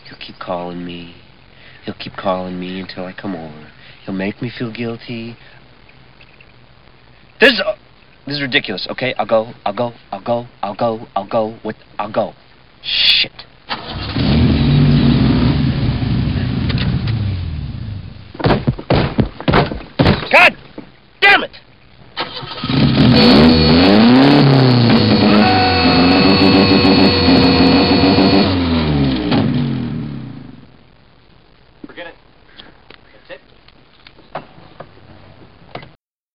He'll keep calling me. He'll keep calling me until I come over. He'll make me feel guilty. This is ridiculous, okay? I'll go. I'll go. I'll go. I'll go. I'll go. I'll go. Shit.